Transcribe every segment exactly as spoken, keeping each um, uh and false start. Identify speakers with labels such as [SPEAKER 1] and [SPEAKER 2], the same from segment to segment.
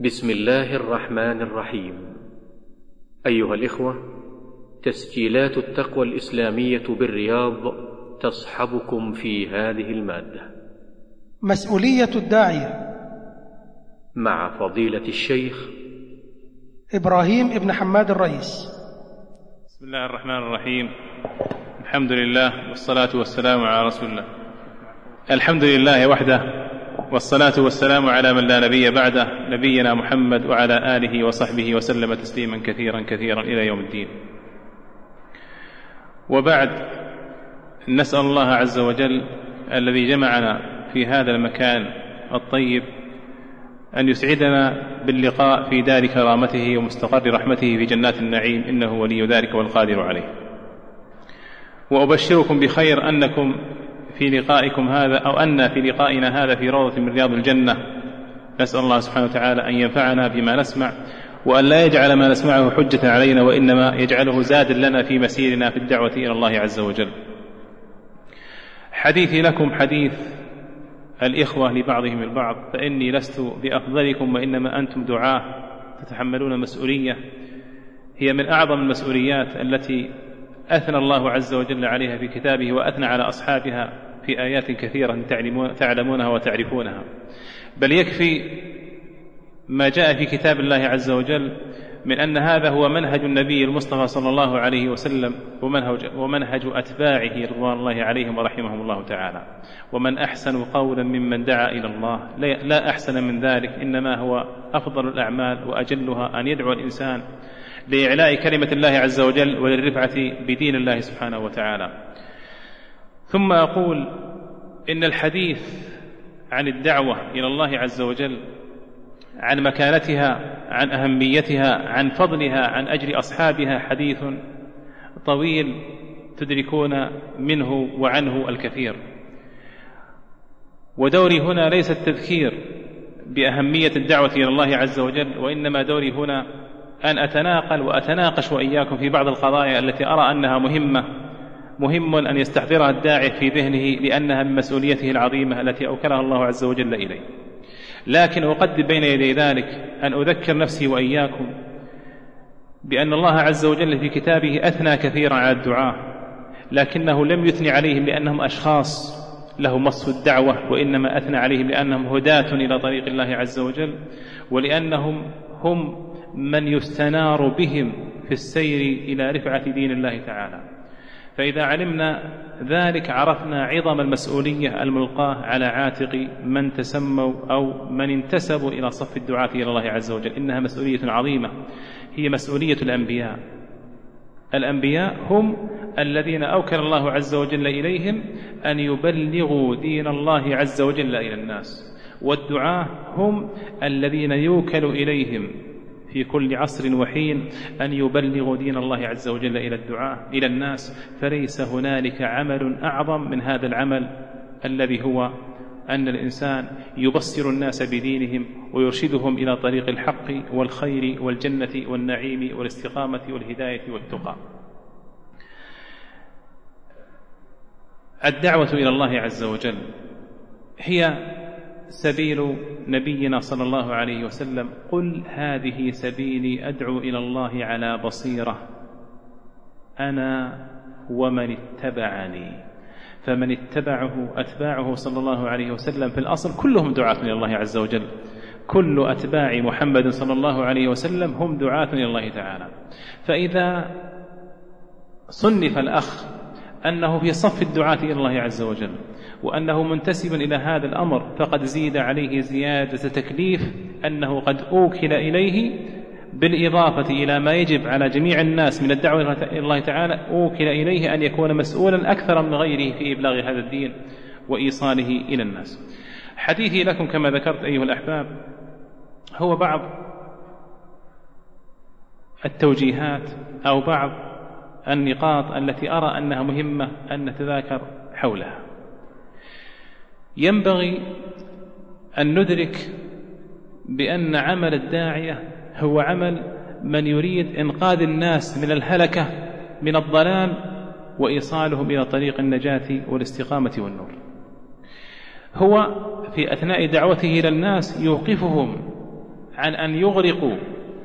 [SPEAKER 1] بسم الله الرحمن الرحيم. أيها الإخوة، تسجيلات التقوى الإسلامية بالرياض تصحبكم في هذه المادة.
[SPEAKER 2] مسؤولية الداعية
[SPEAKER 1] مع فضيلة الشيخ
[SPEAKER 2] إبراهيم ابن حماد الرئيس.
[SPEAKER 3] بسم الله الرحمن الرحيم. الحمد لله والصلاة والسلام على رسول الله. الحمد لله وحده، والصلاة والسلام على من لا نبي بعده، نبينا محمد وعلى آله وصحبه وسلم تسليما كثيرا كثيرا إلى يوم الدين. وبعد، نسأل الله عز وجل الذي جمعنا في هذا المكان الطيب أن يسعدنا باللقاء في دار كرامته ومستقر رحمته في جنات النعيم، إنه ولي ذلك والقادر عليه. وأبشركم بخير أنكم في لقائكم هذا، أو أن في لقائنا هذا في روضة من رياض الجنة. نسأل الله سبحانه وتعالى أن ينفعنا بما نسمع، وأن لا يجعل ما نسمعه حجة علينا، وإنما يجعله زادا لنا في مسيرنا في الدعوة إلى الله عز وجل. حديثي لكم حديث الإخوة لبعضهم البعض، فإني لست بأفضلكم، وإنما أنتم دعاة تتحملون مسؤولية هي من أعظم المسؤوليات التي أثنى الله عز وجل عليها في كتابه، وأثنى على أصحابها في آيات كثيرة تعلمونها وتعرفونها. بل يكفي ما جاء في كتاب الله عز وجل من أن هذا هو منهج النبي المصطفى صلى الله عليه وسلم، ومنهج, ومنهج أتباعه رضوان الله عليهم ورحمهم الله تعالى. ومن أحسن قولا ممن دعا إلى الله، لا أحسن من ذلك، إنما هو أفضل الأعمال وأجلها أن يدعو الإنسان لإعلاء كلمة الله عز وجل وللرفعة بدين الله سبحانه وتعالى. ثم أقول إن الحديث عن الدعوة إلى الله عز وجل، عن مكانتها، عن أهميتها، عن فضلها، عن أجر أصحابها، حديث طويل تدركون منه وعنه الكثير. ودوري هنا ليس التذكير بأهمية الدعوة إلى الله عز وجل، وإنما دوري هنا أن أتناقل وأتناقش وإياكم في بعض القضايا التي أرى أنها مهمة مهم أن يستحضرها الداعي في ذهنه، لأنها من مسؤوليته العظيمة التي أوكلها الله عز وجل إليه. لكن أقدم بين يدي ذلك أن أذكر نفسي وإياكم بأن الله عز وجل في كتابه أثنى كثيرا على الدعاة، لكنه لم يثني عليهم لأنهم أشخاص لهم وصف الدعوة، وإنما أثنى عليهم لأنهم هداة إلى طريق الله عز وجل، ولأنهم هم من يستنار بهم في السير إلى رفعة دين الله تعالى. فإذا علمنا ذلك عرفنا عظم المسؤولية الملقاة على عاتق من تسموا أو من انتسبوا إلى صف الدعاة إلى الله عز وجل. إنها مسؤولية عظيمة، هي مسؤولية الأنبياء. الأنبياء هم الذين أوكل الله عز وجل إليهم أن يبلغوا دين الله عز وجل إلى الناس، والدعاة هم الذين يوكل إليهم في كل عصر وحين أن يبلغوا دين الله عز وجل إلى الدعاء إلى الناس. فليس هنالك عمل أعظم من هذا العمل، الذي هو أن الإنسان يبصر الناس بدينهم ويرشدهم إلى طريق الحق والخير والجنة والنعيم والاستقامة والهداية والتقى. الدعوة إلى الله عز وجل هي سبيل نبينا صلى الله عليه وسلم: قل هذه سبيلي أدعو إلى الله على بصيرة أنا ومن اتبعني. فمن اتبعه أتباعه صلى الله عليه وسلم في الأصل كلهم دعاة إلى الله عز وجل. كل أتباع محمد صلى الله عليه وسلم هم دعاة إلى الله تعالى. فإذا صنف الأخ أنه في صف الدعاة إلى الله عز وجل، وأنه منتسب إلى هذا الأمر، فقد زيد عليه زيادة تكليف أنه قد أوكل إليه بالإضافة إلى ما يجب على جميع الناس من الدعوة إلى الله تعالى، أوكل إليه أن يكون مسؤولا أكثر من غيره في إبلاغ هذا الدين وإيصاله إلى الناس. حديثي لكم كما ذكرت أيها الأحباب هو بعض التوجيهات أو بعض النقاط التي أرى أنها مهمة أن نتذاكر حولها. ينبغي أن ندرك بأن عمل الداعية هو عمل من يريد إنقاذ الناس من الهلكة من الضلال وإيصالهم إلى طريق النجاة والاستقامة والنور. هو في أثناء دعوته إلى الناس يوقفهم عن أن يغرقوا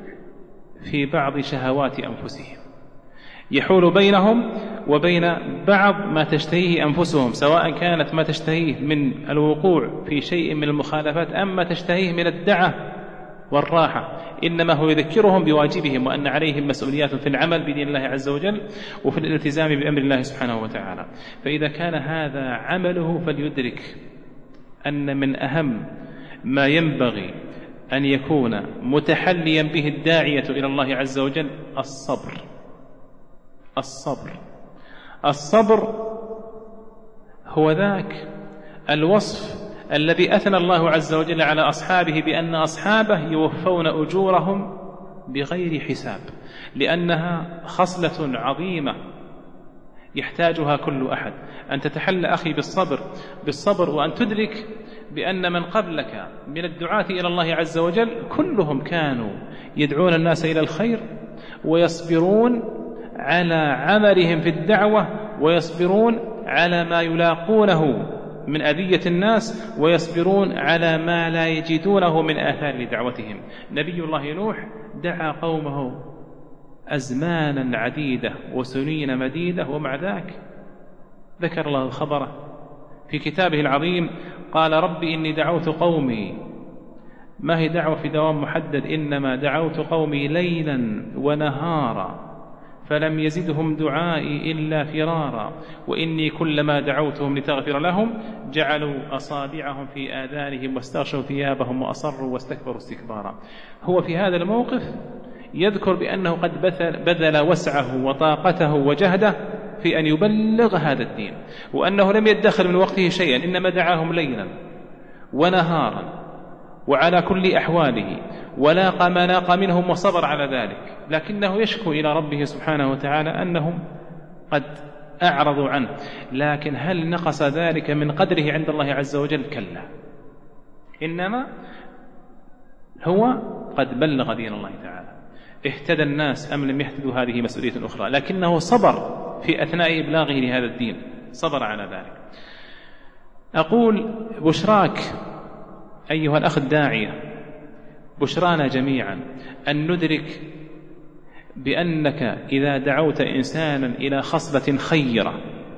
[SPEAKER 3] في بعض شهوات أنفسهم، يحول بينهم وبين بعض ما تشتهيه أنفسهم، سواء كانت ما تشتهيه من الوقوع في شيء من المخالفات أم ما تشتهيه من الدعة والراحة. إنما هو يذكرهم بواجبهم وأن عليهم مسؤوليات في العمل بدين الله عز وجل وفي الالتزام بأمر الله سبحانه وتعالى. فإذا كان هذا عمله فليدرك أن من أهم ما ينبغي أن يكون متحليا به الداعية إلى الله عز وجل الصبر. الصبر الصبر هو ذاك الوصف الذي أثنى الله عز وجل على أصحابه بأن أصحابه يوفون أجورهم بغير حساب، لأنها خصلة عظيمة يحتاجها كل أحد. أن تتحلى أخي بالصبر بالصبر وأن تدرك بأن من قبلك من الدعاة إلى الله عز وجل كلهم كانوا يدعون الناس إلى الخير ويصبرون على عملهم في الدعوة، ويصبرون على ما يلاقونه من أذية الناس، ويصبرون على ما لا يجدونه من آثار لدعوتهم. نبي الله نوح دعا قومه أزمانا عديدة وسنين مديدة، ومع ذاك ذكر الله خبره في كتابه العظيم، قال رب إني دعوت قومي. ما هي دعوة في دوام محدد، إنما دعوت قومي ليلا ونهارا فلم يزدهم دعائي إلا فرارا وإني كلما دعوتهم لتغفر لهم جعلوا أصابعهم في آذانهم واستغشوا ثيابهم وأصروا واستكبروا استكبارا. هو في هذا الموقف يذكر بأنه قد بذل وسعه وطاقته وجهده في أن يبلغ هذا الدين، وأنه لم يدخل من وقته شيئا، إنما دعاهم ليلا ونهارا وعلى كل أحواله، ولاقى ما لاقى منهم وصبر على ذلك، لكنه يشكو إلى ربه سبحانه وتعالى أنهم قد أعرضوا عنه. لكن هل نقص ذلك من قدره عند الله عز وجل؟ كلا، إنما هو قد بلغ دين الله تعالى. اهتدى الناس أم لم يهتدوا هذه مسؤولية أخرى، لكنه صبر في أثناء إبلاغه لهذا الدين، صبر على ذلك. أقول بشراك أيها الأخ الداعية، بشرانا جميعا أن ندرك بأنك إذا دعوت إنسانا إلى خصلة خيرة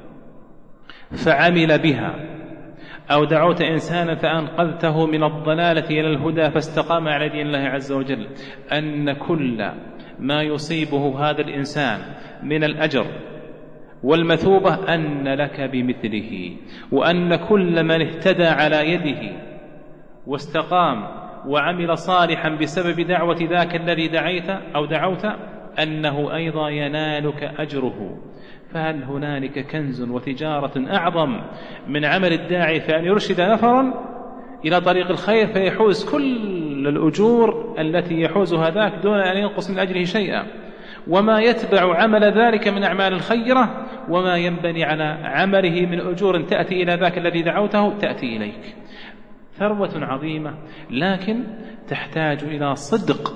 [SPEAKER 3] فعمل بها، أو دعوت إنسانا فأنقذته من الضلالة إلى الهدى فاستقام على دين الله عز وجل، أن كل ما يصيبه هذا الإنسان من الأجر والمثوبة أن لك بمثله، وأن كل من اهتدى على يده واستقام وعمل صالحا بسبب دعوة ذاك الذي دعيت أو دعوت أنه أيضا ينالك أجره. فهل هنالك كنز وتجارة أعظم من عمل الداعي فأن يرشد نفرا إلى طريق الخير فيحوز كل الأجور التي يحوزها ذاك دون أن ينقص من أجره شيئا، وما يتبع عمل ذلك من أعمال الخيرة وما ينبني على عمله من أجور تأتي إلى ذاك الذي دعوته تأتي إليك. ثروة عظيمة، لكن تحتاج إلى صدق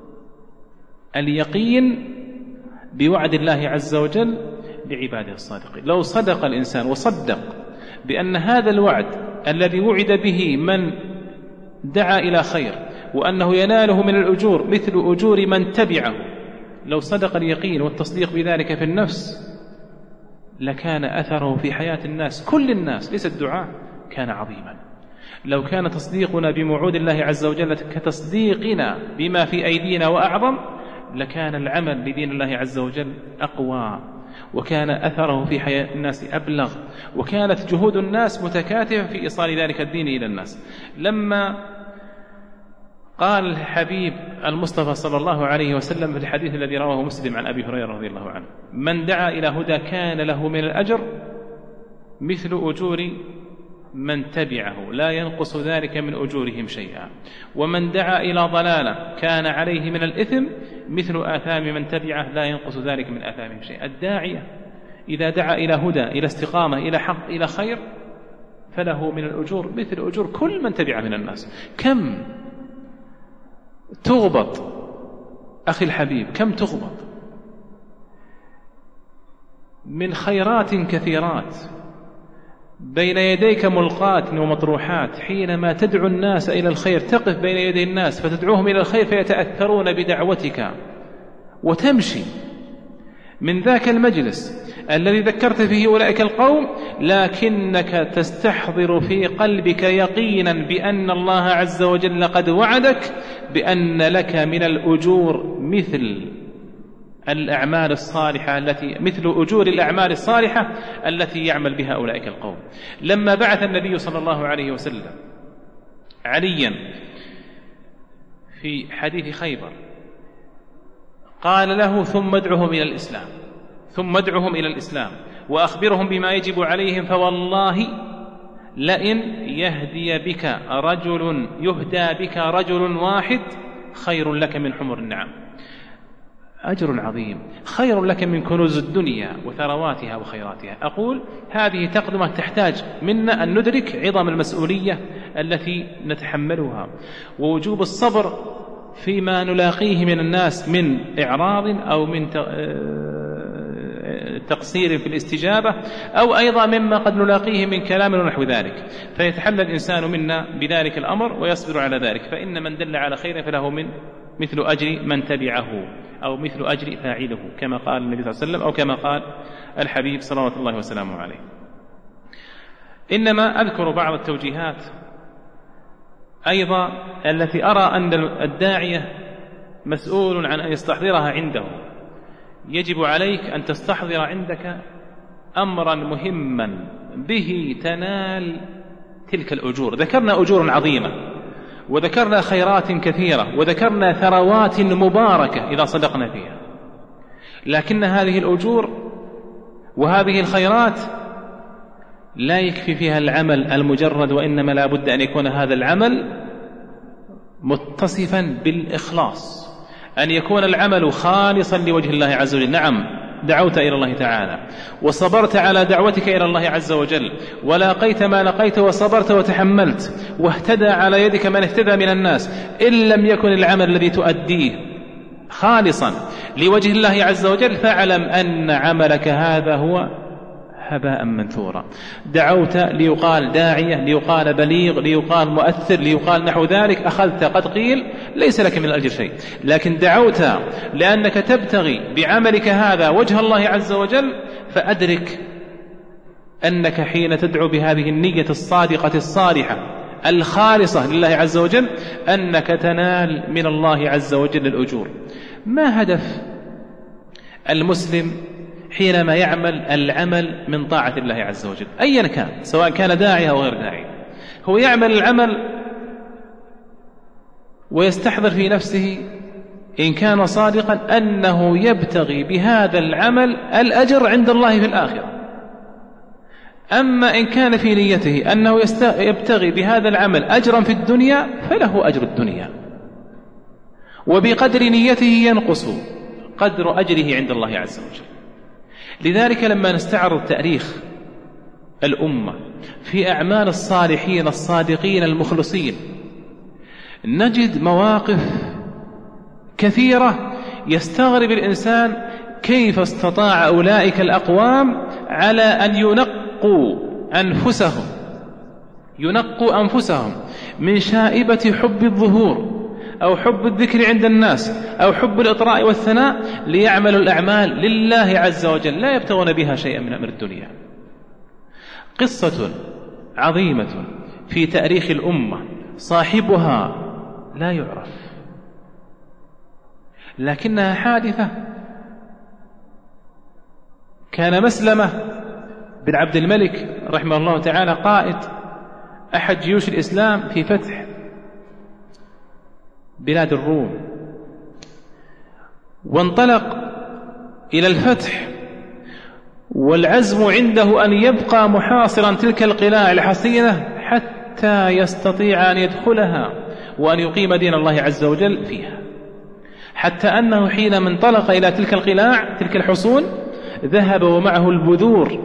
[SPEAKER 3] اليقين بوعد الله عز وجل لعباده الصادقين. لو صدق الإنسان وصدق بأن هذا الوعد الذي وعد به من دعا إلى خير وأنه يناله من الأجور مثل أجور من تبعه، لو صدق اليقين والتصديق بذلك في النفس لكان أثره في حياة الناس، كل الناس ليس الدعاء، كان عظيما. لو كان تصديقنا بموعود الله عز وجل كتصديقنا بما في أيدينا وأعظم لكان العمل بدين الله عز وجل أقوى، وكان أثره في حياة الناس أبلغ، وكانت جهود الناس متكاتفة في إيصال ذلك الدين إلى الناس. لما قال الحبيب المصطفى صلى الله عليه وسلم في الحديث الذي رواه مسلم عن أبي هريرة رضي الله عنه: من دعا إلى هدى كان له من الأجر مثل أجور من تبعه لا ينقص ذلك من أجورهم شيئا، ومن دعا إلى ضلالة كان عليه من الإثم مثل آثام من تبعه لا ينقص ذلك من آثامهم شيئا. الداعية إذا دعا إلى هدى، إلى استقامة، إلى حق، إلى خير، فله من الأجور مثل أجور كل من تبعه من الناس. كم تغبط أخي الحبيب، كم تغبط من خيرات كثيرات بين يديك ملقات ومطروحات، حينما تدعو الناس إلى الخير تقف بين يدي الناس فتدعوهم إلى الخير فيتأثرون بدعوتك وتمشي من ذاك المجلس الذي ذكرت فيه أولئك القوم، لكنك تستحضر في قلبك يقينا بأن الله عز وجل قد وعدك بأن لك من الأجور مثل الأعمال الصالحة التي مثل أجور الأعمال الصالحة التي يعمل بها أولئك القوم. لما بعث النبي صلى الله عليه وسلم عليا في حديث خيبر قال له: ثم ادعهم إلى الإسلام ثم ادعهم إلى الإسلام وأخبرهم بما يجب عليهم، فوالله لئن يهدي بك رجل يهدى بك رجل واحد خير لك من حمر النعم. أجر عظيم، خير لك من كنوز الدنيا وثرواتها وخيراتها. أقول هذه تقدمة تحتاج منا أن ندرك عظم المسؤولية التي نتحملها ووجوب الصبر فيما نلاقيه من الناس من إعراض أو من تقصير في الاستجابة أو أيضا مما قد نلاقيه من كلام ونحو ذلك، فيتحلى الإنسان منا بذلك الأمر ويصبر على ذلك، فإن من دل على خير فله من مثل أجر من تبعه أو مثل أجر فاعله، كما قال النبي صلى الله عليه وسلم أو كما قال الحبيب صلوات الله وسلامه عليه. إنما أذكر بعض التوجيهات أيضا التي أرى أن الداعية مسؤول عن أن يستحضرها عنده. يجب عليك أن تستحضر عندك أمرا مهما به تنال تلك الأجور. ذكرنا أجور عظيمة وذكرنا خيرات كثيرة وذكرنا ثروات مباركة إذا صدقنا فيها، لكن هذه الأجور وهذه الخيرات لا يكفي فيها العمل المجرد، وإنما لا بد أن يكون هذا العمل متصفا بالإخلاص، أن يكون العمل خالصا لوجه الله عز وجل. نعم، دعوت إلى الله تعالى وصبرت على دعوتك إلى الله عز وجل ولاقيت ما لقيت وصبرت وتحملت واهتدى على يدك من اهتدى من الناس، إن لم يكن العمل الذي تؤديه خالصا لوجه الله عز وجل فاعلم أن عملك هذا هو هباء منثورا. دعوت ليقال داعية، ليقال بليغ، ليقال مؤثر، ليقال نحو ذلك، أخذت قد قيل ليس لك من الأجر شيء، لكن دعوت لأنك تبتغي بعملك هذا وجه الله عز وجل، فأدرك أنك حين تدعو بهذه النية الصادقة الصالحة الخالصة لله عز وجل أنك تنال من الله عز وجل الأجور. ما هدف المسلم حينما يعمل العمل من طاعة الله عز وجل أيا كان، سواء كان داعي أو غير داعي؟ هو يعمل العمل ويستحضر في نفسه إن كان صادقا أنه يبتغي بهذا العمل الأجر عند الله في الآخرة. أما إن كان في نيته أنه يبتغي بهذا العمل أجرا في الدنيا فله أجر الدنيا، وبقدر نيته ينقص قدر أجره عند الله عز وجل. لذلك لما نستعرض تاريخ الأمة في أعمال الصالحين الصادقين المخلصين نجد مواقف كثيرة يستغرب الإنسان كيف استطاع أولئك الأقوام على أن ينقوا أنفسهم ينقوا أنفسهم من شائبة حب الظهور أو حب الذكر عند الناس أو حب الإطراء والثناء ليعملوا الأعمال لله عز وجل لا يبتغون بها شيئا من أمر الدنيا. قصة عظيمة في تاريخ الأمة صاحبها لا يعرف، لكنها حادثة. كان مسلمة بن عبد الملك رحمه الله تعالى قائد أحد جيوش الإسلام في فتح بلاد الروم، وانطلق إلى الفتح والعزم عنده أن يبقى محاصرا تلك القلاع الحصينة حتى يستطيع أن يدخلها وأن يقيم دين الله عز وجل فيها، حتى أنه حينما انطلق إلى تلك القلاع تلك الحصون ذهب ومعه البذور،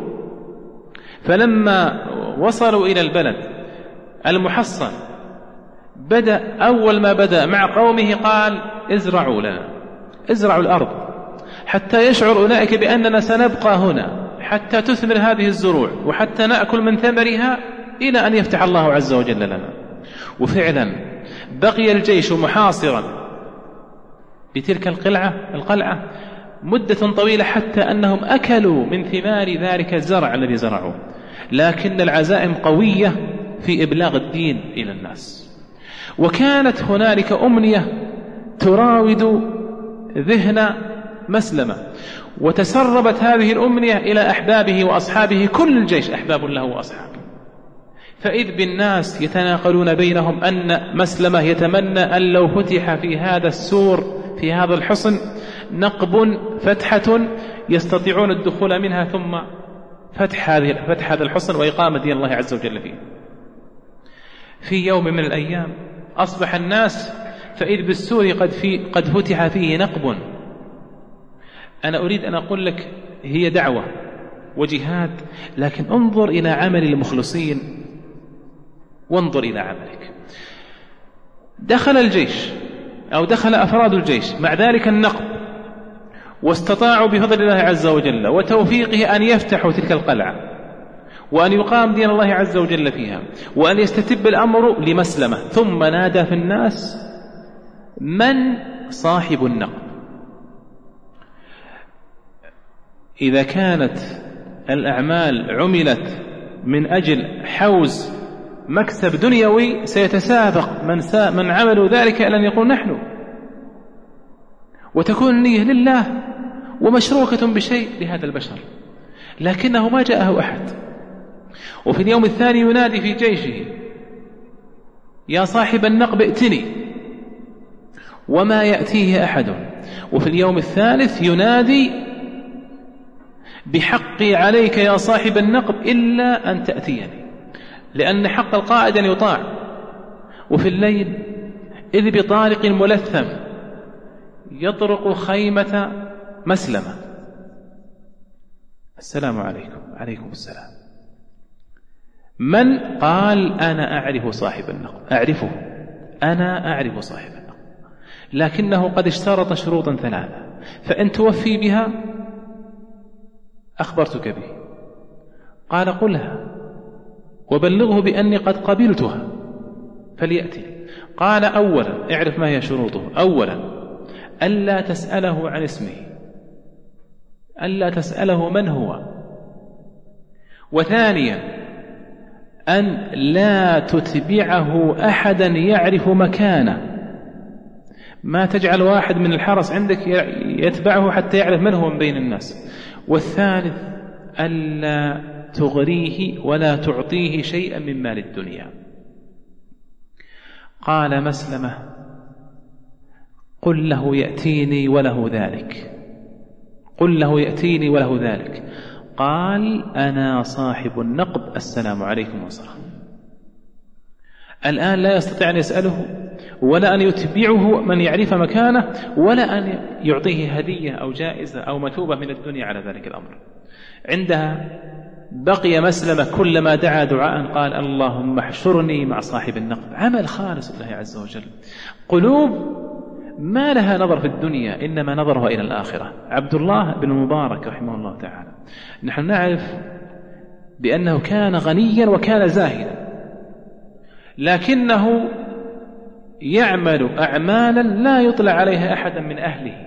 [SPEAKER 3] فلما وصلوا إلى البلد المحصن بدأ أول ما بدأ مع قومه قال ازرعوا لنا ازرعوا الأرض حتى يشعر أولئك بأننا سنبقى هنا وحتى تثمر هذه الزروع وحتى نأكل من ثمرها إلى أن يفتح الله عز وجل لنا. وفعلا بقي الجيش محاصرا بتلك القلعة القلعة مدة طويلة حتى أنهم أكلوا من ثمار ذلك الزرع الذي زرعوه، لكن العزائم قوية في إبلاغ الدين إلى الناس. وكانت هنالك أمنية تراود ذهن مسلمة، وتسربت هذه الأمنية إلى أحبابه وأصحابه، كل الجيش أحباب له وأصحابه. فإذ بالناس يتناقلون بينهم أن مسلمة يتمنى أن لو فتح في هذا السور في هذا الحصن نقب فتحة يستطيعون الدخول منها، ثم فتح هذه فتح هذا الحصن وإقامة دين الله عز وجل فيه. في يوم من الأيام أصبح الناس فإذ بالسور قد, في قد فتح فيه نقب. أنا أريد أن أقول لك هي دعوة وجهاد، لكن انظر إلى عمل المخلصين وانظر إلى عملك. دخل الجيش أو دخل أفراد الجيش مع ذلك النقب، واستطاعوا بفضل الله عز وجل وتوفيقه أن يفتحوا تلك القلعة وأن يقام دين الله عز وجل فيها وأن يستتب الأمر لمسلمة. ثم نادى في الناس: من صاحب النقب؟ إذا كانت الأعمال عملت من أجل حوز مكسب دنيوي سيتسابق من, سا من عملوا ذلك إلى أن يقول نحن، وتكون النية لله ومشروكة بشيء لهذا البشر، لكنه ما جاءه أحد. وفي اليوم الثاني ينادي في جيشه: يا صاحب النقب ائتني، وما يأتيه أحد. وفي اليوم الثالث ينادي: بحقي عليك يا صاحب النقب إلا أن تأتيني، لأن حق القائد أن يطاع. وفي الليل إذ بطارق ملثم يطرق خيمة مسلمة: السلام عليكم. عليكم السلام. من؟ قال: أنا أعرف صاحب النقب، أعرفه، أنا أعرف صاحب النقب، لكنه قد اشترط شروطا ثلاثة، فإن توفي بها أخبرتك به. قال: قلها وبلغه بأني قد قبلتها فليأتي. قال: أولا، اعرف ما هي شروطه. أولا، ألا تسأله عن اسمه، ألا تسأله من هو. وثانيا، أن لا تتبعه أحدا يعرف مكانه، ما تجعل واحد من الحرس عندك يتبعه حتى يعرف من هو من بين الناس. والثالث، ألا تغريه ولا تعطيه شيئا من مال الدنيا. قال مسلمة: قل له يأتيني وله ذلك، قل له يأتيني وله ذلك. قال: أنا صاحب النقب، السلام عليكم وسلام. الآن لا يستطيع أن يسأله ولا أن يتبعه من يعرف مكانه ولا أن يعطيه هدية أو جائزة أو مثوبة من الدنيا على ذلك الأمر. عندها بقي مسلمة كلما دعا دعاء قال: اللهم احشرني مع صاحب النقب. عمل خالص لله عز وجل، قلوب ما لها نظر في الدنيا إنما نظرها إلى الآخرة. عبد الله بن المبارك رحمه الله تعالى، نحن نعرف بأنه كان غنيا وكان زاهدا، لكنه يعمل أعمالا لا يطلع عليها أحدا من أهله.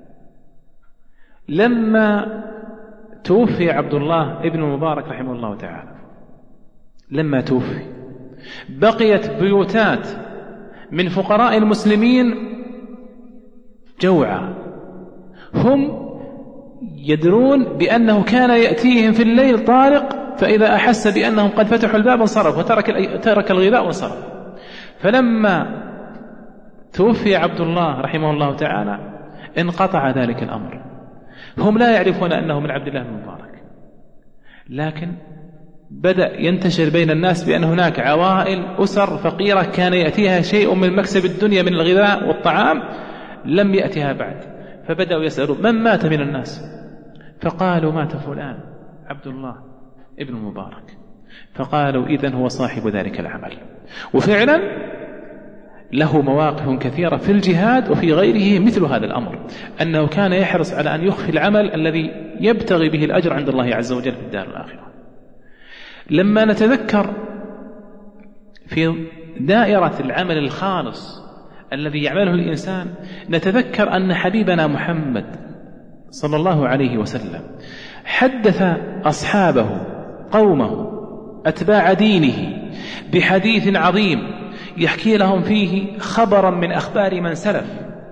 [SPEAKER 3] لما توفي عبد الله ابن المبارك رحمه الله تعالى، لما توفي بقيت بيوتات من فقراء المسلمين جوعا، هم يدرون بأنه كان يأتيهم في الليل طارق، فإذا أحس بأنهم قد فتحوا الباب انصرف وترك ترك الغذاء وانصرف. فلما توفي عبد الله رحمه الله تعالى انقطع ذلك الأمر. هم لا يعرفون أنه من عبد الله بن المبارك، لكن بدأ ينتشر بين الناس بأن هناك عوائل أسر فقيرة كان يأتيها شيء من مكسب الدنيا من الغذاء والطعام لم يأتها بعد، فبدأوا يسألون من مات من الناس، فقالوا: مات فلان عبد الله ابن المبارك. فقالوا: إذن هو صاحب ذلك العمل. وفعلا له مواقف كثيرة في الجهاد وفي غيره مثل هذا الأمر، أنه كان يحرص على أن يخفي العمل الذي يبتغي به الأجر عند الله عز وجل في الدار الآخرة. لما نتذكر في دائرة العمل الخالص الذي يعمله الإنسان، نتذكر أن حبيبنا محمد صلى الله عليه وسلم حدث أصحابه قومه أتباع دينه بحديث عظيم يحكي لهم فيه خبرا من أخبار من سلف،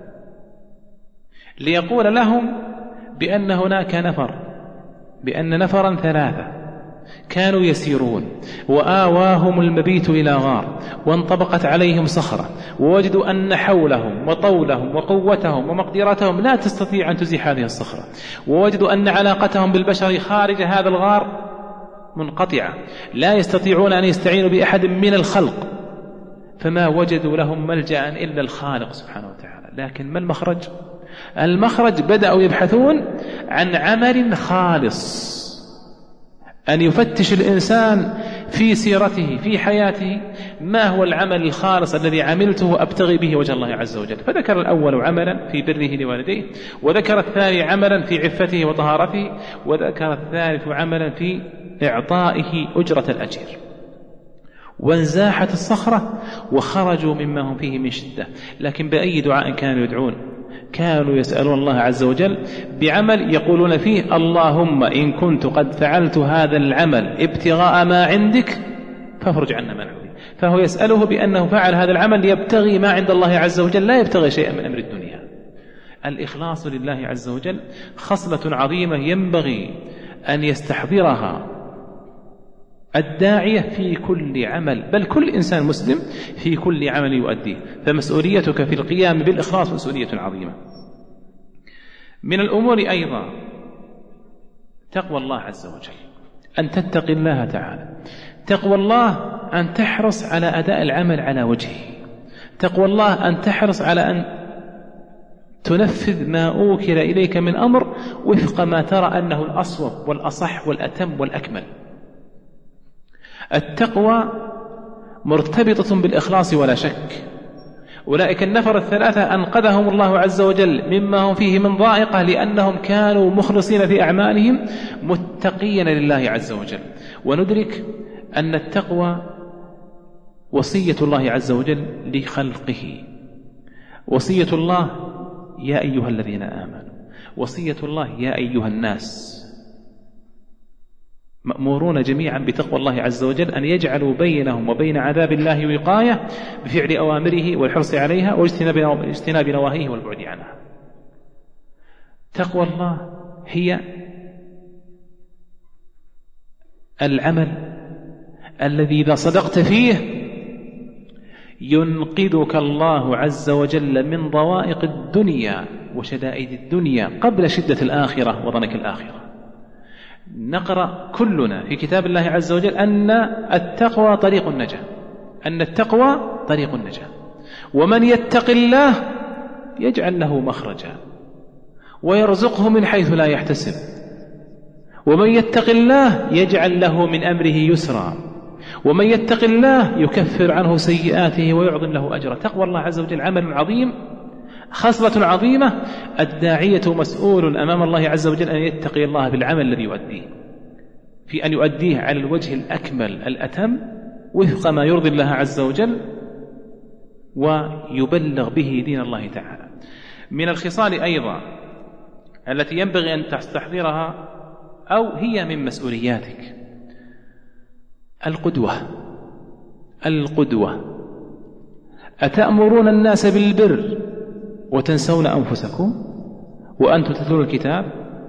[SPEAKER 3] ليقول لهم بأن هناك نفر بأن نفرا ثلاثة كانوا يسيرون وآواهم المبيت إلى غار وانطبقت عليهم صخرة، ووجدوا أن حولهم وطولهم وقوتهم ومقدرتهم لا تستطيع أن تزيح هذه الصخرة، ووجدوا أن علاقتهم بالبشر خارج هذا الغار منقطعة، لا يستطيعون أن يستعينوا بأحد من الخلق، فما وجدوا لهم ملجأ إلا الخالق سبحانه وتعالى. لكن ما المخرج؟ المخرج بدأوا يبحثون عن عمل خالص، أن يفتش الإنسان في سيرته في حياته ما هو العمل الخالص الذي عملته أبتغي به وجه الله عز وجل. فذكر الأول عملا في بره لوالديه، وذكر الثاني عملا في عفته وطهارته، وذكر الثالث عملا في إعطائه أجرة الأجير. وانزاحت الصخرة وخرجوا مما هم فيه من شدة. لكن بأي دعاء كانوا يدعون؟ كانوا يسألون الله عز وجل بعمل يقولون فيه اللهم إن كنت قد فعلت هذا العمل ابتغاء ما عندك فافرج عنا ما نعوذ. فهو يسأله بأنه فعل هذا العمل يبتغي ما عند الله عز وجل، لا يبتغي شيئا من أمر الدنيا. الإخلاص لله عز وجل خصلة عظيمة ينبغي أن يستحضرها الداعية في كل عمل، بل كل إنسان مسلم في كل عمل يؤديه. فمسؤوليتك في القيام بالإخلاص مسؤولية عظيمة. من الأمور أيضا تقوى الله عز وجل، أن تتقي الله تعالى. تقوى الله أن تحرص على أداء العمل على وجهه. تقوى الله أن تحرص على أن تنفذ ما أوكل إليك من أمر وفق ما ترى أنه الأصوب والأصح والأتم والأكمل. التقوى مرتبطة بالإخلاص ولا شك. أولئك النفر الثلاثة أنقذهم الله عز وجل مما هم فيه من ضائقة لأنهم كانوا مخلصين في أعمالهم متقين لله عز وجل. وندرك أن التقوى وصية الله عز وجل لخلقه، وصية الله يا أيها الذين آمنوا، وصية الله يا أيها الناس. مأمورون جميعا بتقوى الله عز وجل، أن يجعلوا بينهم وبين عذاب الله وقاية بفعل أوامره والحرص عليها واجتناب نواهيه والبعد عنها. تقوى الله هي العمل الذي إذا صدقت فيه ينقذك الله عز وجل من ضوائق الدنيا وشدائد الدنيا قبل شدة الآخرة وضنك الآخرة. نقرأ كلنا في كتاب الله عز وجل أن التقوى طريق النجاة، أن التقوى طريق النجاة. ومن يتق الله يجعل له مخرجا ويرزقه من حيث لا يحتسب، ومن يتق الله يجعل له من أمره يسرا، ومن يتق الله يكفر عنه سيئاته ويعظم له أجرا. تقوى الله عز وجل عمل عظيم، خصلة عظيمة. الداعية مسؤول أمام الله عز وجل أن يتقي الله بالعمل الذي يؤديه، في أن يؤديه على الوجه الأكمل الأتم وفق ما يرضي الله عز وجل ويبلغ به دين الله تعالى. من الخصال أيضا التي ينبغي أن تستحضرها أو هي من مسؤولياتك القدوة. القدوة. أتأمرون الناس بالبر وتنسون أنفسكم وأنتم تتلون الكتاب؟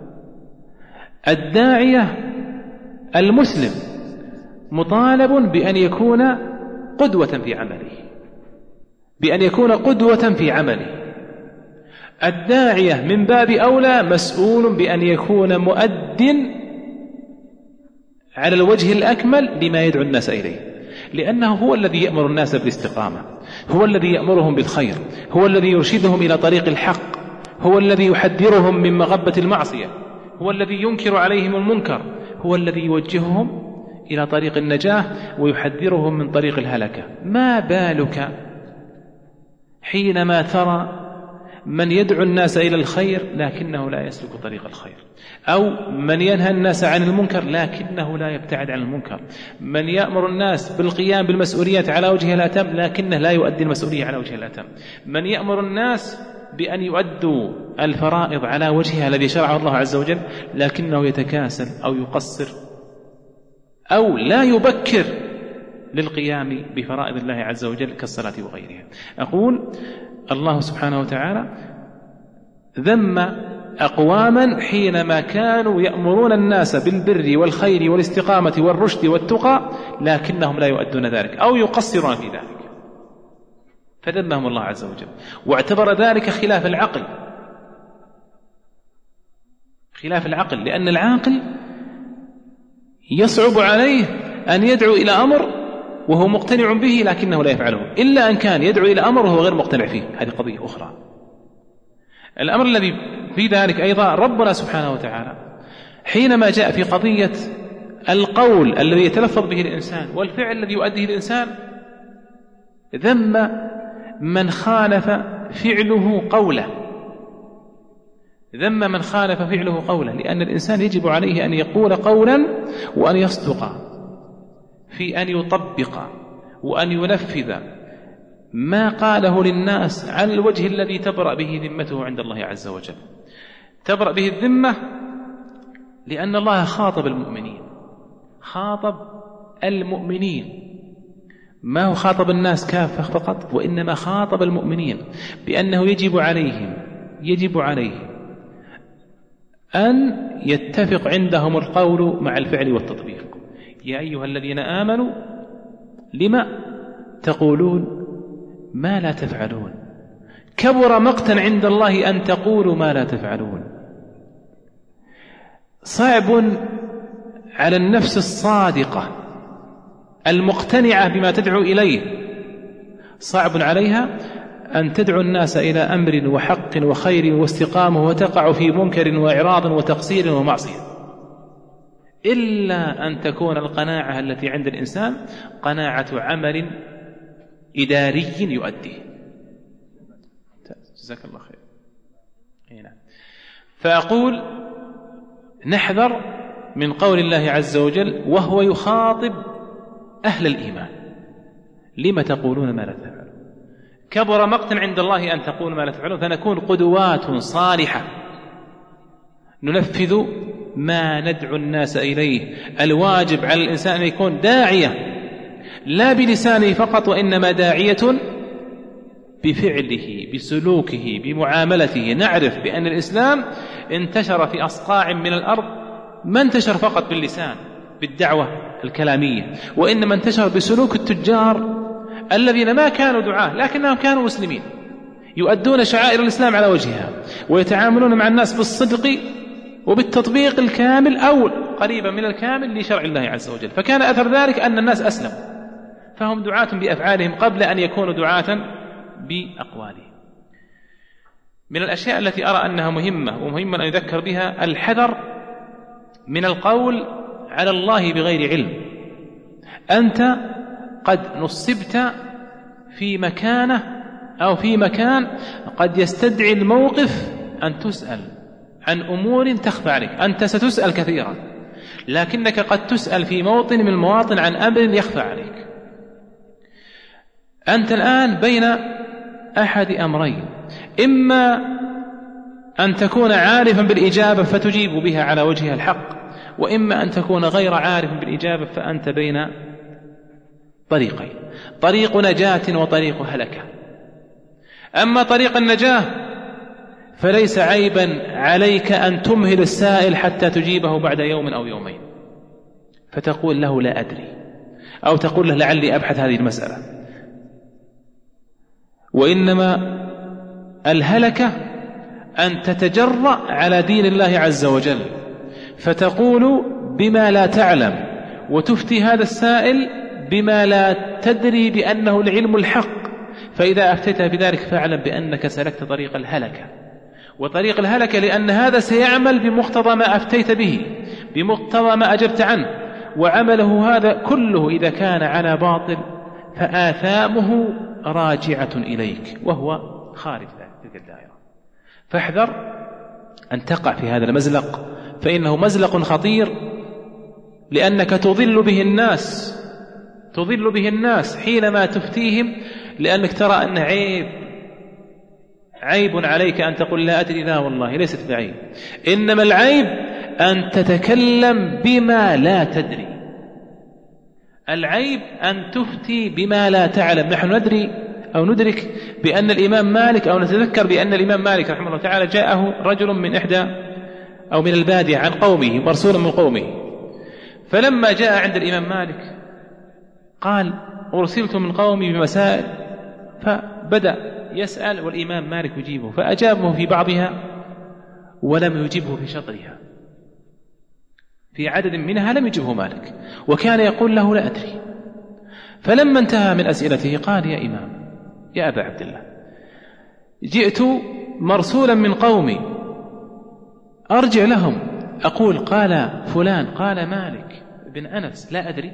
[SPEAKER 3] الداعية المسلم مطالب بأن يكون قدوة في عمله، بأن يكون قدوة في عمله. الداعية من باب أولى مسؤول بأن يكون مؤد على الوجه الأكمل لما يدعو الناس إليه، لأنه هو الذي يأمر الناس بالاستقامة، هو الذي يأمرهم بالخير، هو الذي يرشدهم إلى طريق الحق، هو الذي يحذرهم من مغبة المعصية، هو الذي ينكر عليهم المنكر، هو الذي يوجههم إلى طريق النجاة ويحذرهم من طريق الهلكة. ما بالك حينما ترى من يدعو الناس إلى الخير لكنه لا يسلك طريق الخير، أو من ينهى الناس عن المنكر لكنه لا يبتعد عن المنكر، من يأمر الناس بالقيام بالمسؤوليات على وجه الأتم لكنه لا يؤدي المسؤولية على وجه الأتم، من يأمر الناس بأن يؤدوا الفرائض على وجهها الذي شرعه الله عز وجل لكنه يتكاسل أو يقصر أو لا يبكر للقيام بفرائض الله عز وجل كالصلاة وغيرها. أقول الله سبحانه وتعالى ذم أقواما حينما كانوا يأمرون الناس بالبر والخير والاستقامة والرشد والتقى لكنهم لا يؤدون ذلك أو يقصرون في ذلك، فذمهم الله عز وجل، واعتبر ذلك خلاف العقل، خلاف العقل، لأن العاقل يصعب عليه أن يدعو إلى أمر وهو مقتنع به لكنه لا يفعله، إلا أن كان يدعو إلى أمر وهو غير مقتنع فيه، هذه قضية أخرى. الأمر الذي في ذلك أيضا ربنا سبحانه وتعالى حينما جاء في قضية القول الذي يتلفظ به الإنسان والفعل الذي يؤديه الإنسان ذم من خالف فعله قوله، ذم من خالف فعله قوله، لأن الإنسان يجب عليه أن يقول قولا وأن يصدق في أن يطبق وأن ينفذ ما قاله للناس على الوجه الذي تبرأ به ذمته عند الله عز وجل. تبرأ به الذمة لأن الله خاطب المؤمنين، خاطب المؤمنين، ما هو خاطب الناس كافة فقط، وإنما خاطب المؤمنين بأنه يجب عليهم يجب عليهم أن يتفق عندهم القول مع الفعل والتطبيق. يا أيها الذين آمنوا لما تقولون ما لا تفعلون، كبر مقتا عند الله أن تقولوا ما لا تفعلون. صعب على النفس الصادقة المقتنعة بما تدعو إليه، صعب عليها أن تدعو الناس إلى أمر وحق وخير واستقامة وتقع في منكر وإعراض وتقصير ومعصية، إلا أن تكون القناعة التي عند الإنسان قناعة عمل إداري يؤديه. جزاك الله خير. هنا فأقول نحذر من قول الله عز وجل وهو يخاطب أهل الإيمان لما تقولون ما لا تفعلون، كبر مقتا عند الله أن تقولوا ما لا تفعلون، فنكون قدوات صالحة ننفذ ما ندعو الناس إليه. الواجب على الإنسان أن يكون داعية لا بلسانه فقط، وإنما داعية بفعله بسلوكه بمعاملته. نعرف بأن الإسلام انتشر في أصقاع من الأرض، ما انتشر فقط باللسان بالدعوة الكلامية، وإنما انتشر بسلوك التجار الذين ما كانوا دعاة لكنهم كانوا مسلمين يؤدون شعائر الإسلام على وجهها ويتعاملون مع الناس بالصدق وبالتطبيق الكامل أو قريبا من الكامل لشرع الله عز وجل. فكان أثر ذلك أن الناس أسلموا، فهم دعاة بأفعالهم قبل أن يكونوا دعاة بأقوالهم. من الأشياء التي أرى أنها مهمة ومهمة أن يذكر بها الحذر من القول على الله بغير علم. أنت قد نصبت في مكانة أو في مكان قد يستدعي الموقف أن تسأل عن أمور تخفى عليك، أنت ستسأل كثيرا لكنك قد تسأل في موطن من المواطن عن أمر يخفى عليك. أنت الآن بين أحد أمرين، إما أن تكون عارفا بالإجابة فتجيب بها على وجه الحق، وإما أن تكون غير عارف بالإجابة فأنت بين طريقين، طريق نجاة وطريق هلكة. أما طريق النجاة فليس عيبا عليك أن تمهل السائل حتى تجيبه بعد يوم أو يومين، فتقول له لا أدري، أو تقول له لعلي أبحث هذه المسألة. وإنما الهلكة أن تتجرأ على دين الله عز وجل فتقول بما لا تعلم وتفتي هذا السائل بما لا تدري بأنه العلم الحق، فإذا أفتيت بذلك فاعلم بأنك سلكت طريق الهلكة. وطريق الهلكة لأن هذا سيعمل بمقتضى ما أفتيت به، بمقتضى ما أجبت عنه، وعمله هذا كله إذا كان على باطل فآثامه راجعة إليك، وهو خارج تلك الدائرة. فاحذر أن تقع في هذا المزلق، فإنه مزلق خطير، لأنك تضل به الناس تضل به الناس حينما تفتيهم، لأنك ترى أن عيب عيب عليك أن تقول لا أدري. لا والله ليست بعيب، إنما العيب أن تتكلم بما لا تدري. العيب أن تفتي بما لا تعلم. نحن ندري أو ندرك بأن الإمام مالك، أو نتذكر بأن الإمام مالك رحمه الله تعالى جاءه رجل من إحدى أو من البادية عن قومه، مرسول من قومه، فلما جاء عند الإمام مالك قال أرسلت من قومي بمسائل، فبدأ يسأل والإمام مالك يجيبه، فأجابه في بعضها ولم يجبه في شطرها، في عدد منها لم يجبه مالك، وكان يقول له لا أدري. فلما انتهى من أسئلته قال يا إمام يا أبا عبد الله، جئت مرسولا من قومي أرجع لهم أقول قال فلان قال مالك بن أنس لا أدري،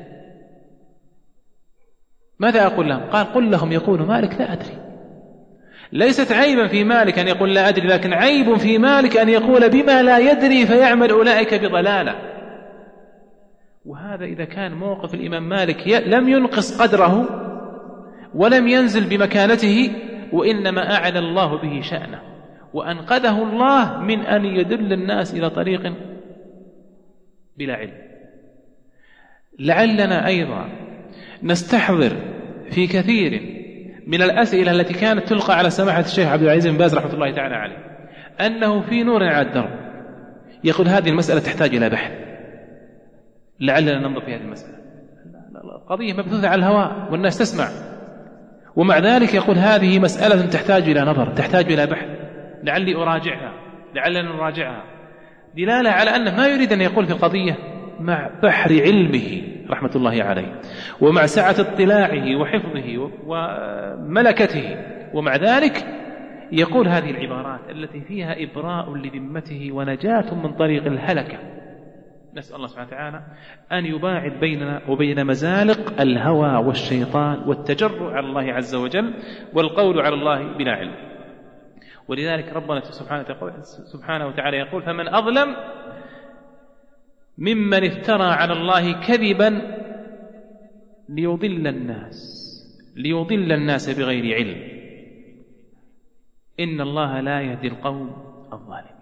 [SPEAKER 3] ماذا أقول لهم؟ قال قل لهم يقول مالك لا أدري. ليست عيبا في مالك أن يقول لا أدري، لكن عيب في مالك أن يقول بما لا يدري فيعمل أولئك بضلالة. وهذا إذا كان موقف الإمام مالك لم ينقص قدره ولم ينزل بمكانته، وإنما أعلى الله به شأنه وأنقذه الله من أن يدل الناس إلى طريق بلا علم. لعلنا أيضا نستحضر في كثير من الأسئلة التي كانت تلقى على سماحة الشيخ عبد العزيز بن باز رحمة الله تعالى عليه أنه في نور على الدرب يقول هذه المسألة تحتاج إلى بحث، لعلنا ننظر في هذه المسألة. القضية مبثوثة على الهواء والناس تسمع، ومع ذلك يقول هذه مسألة تحتاج إلى نظر، تحتاج إلى بحث، لعلي أراجعها، لعلنا نراجعها، دلالة على أنه ما يريد أن يقول في القضية مع بحر علمه رحمة الله عليه ومع سعة اطلاعه وحفظه وملكته، ومع ذلك يقول هذه العبارات التي فيها إبراء لذمته ونجاة من طريق الهلكة. نسأل الله سبحانه وتعالى أن يباعد بيننا وبين مزالق الهوى والشيطان والتجرؤ على الله عز وجل والقول على الله بلا علم. ولذلك ربنا سبحانه وتعالى يقول فمن أظلم ممن افترى على الله كذبا ليضل الناس ليضل الناس بغير علم إن الله لا يهدي القوم الظالمين.